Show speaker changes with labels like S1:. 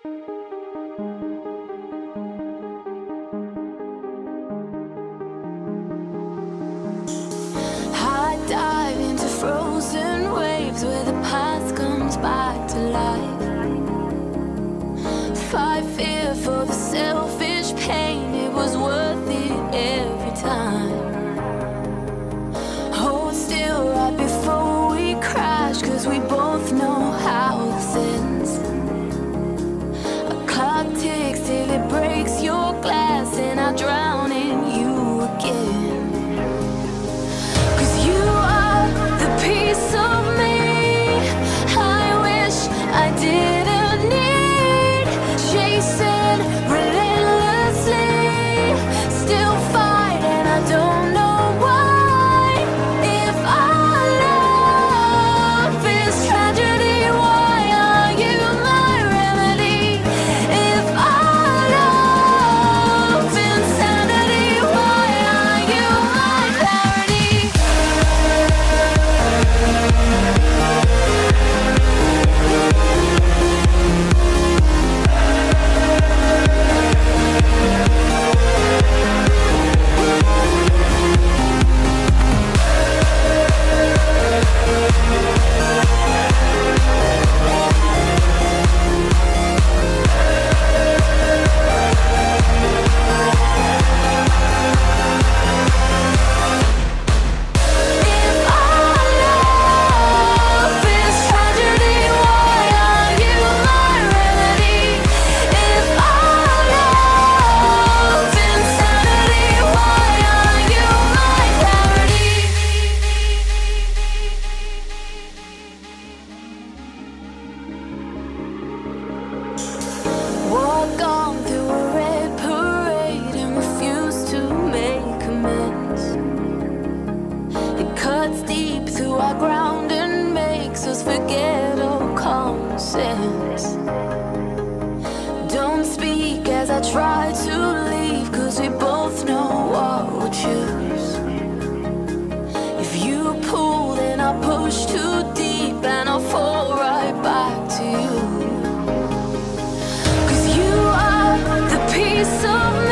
S1: I dive into frozen waves where the past comes back to life. Fight fear for the selfish pain, it was worth it every time. Hold still right before we crash, cause we both know how this ends. A clock ticks till it breaks your glass, and I drown in you again. Piece of me I wish I didn't need, chasing relentlessly, still fight and I don't know why. If our love is tragedy, why are you my remedy? If our love is insanity, why are you my parody? Walk on through a red parade and refuse to make amends. It cuts deep through our ground and makes us forget all common sense. Don't speak as I try to leave, cause we both know what we'll choose. If you pull, then I'll push too deep and I'll fall right back to you. The piece of